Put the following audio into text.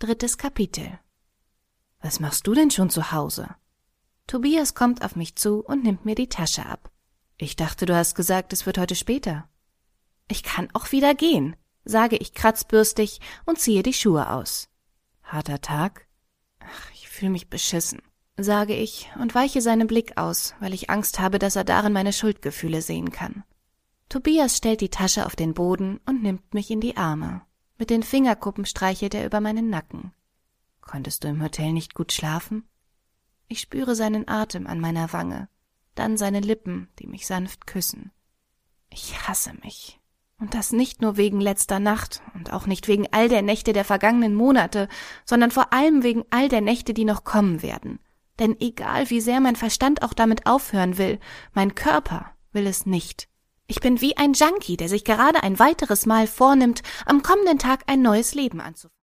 3. Kapitel. Was machst du denn schon zu Hause? Tobias kommt auf mich zu und nimmt mir die Tasche ab. Ich dachte, du hast gesagt, es wird heute später. Ich kann auch wieder gehen, sage ich kratzbürstig und ziehe die Schuhe aus. Harter Tag? Ach, ich fühle mich beschissen, sage ich und weiche seinen Blick aus, weil ich Angst habe, dass er darin meine Schuldgefühle sehen kann. Tobias stellt die Tasche auf den Boden und nimmt mich in die Arme. Mit den Fingerkuppen streichelt er über meinen Nacken. Konntest du im Hotel nicht gut schlafen? Ich spüre seinen Atem an meiner Wange, dann seine Lippen, die mich sanft küssen. Ich hasse mich. Und das nicht nur wegen letzter Nacht und auch nicht wegen all der Nächte der vergangenen Monate, sondern vor allem wegen all der Nächte, die noch kommen werden. Denn egal wie sehr mein Verstand auch damit aufhören will, mein Körper will es nicht. Ich bin wie ein Junkie, der sich gerade ein weiteres Mal vornimmt, am kommenden Tag ein neues Leben anzufangen.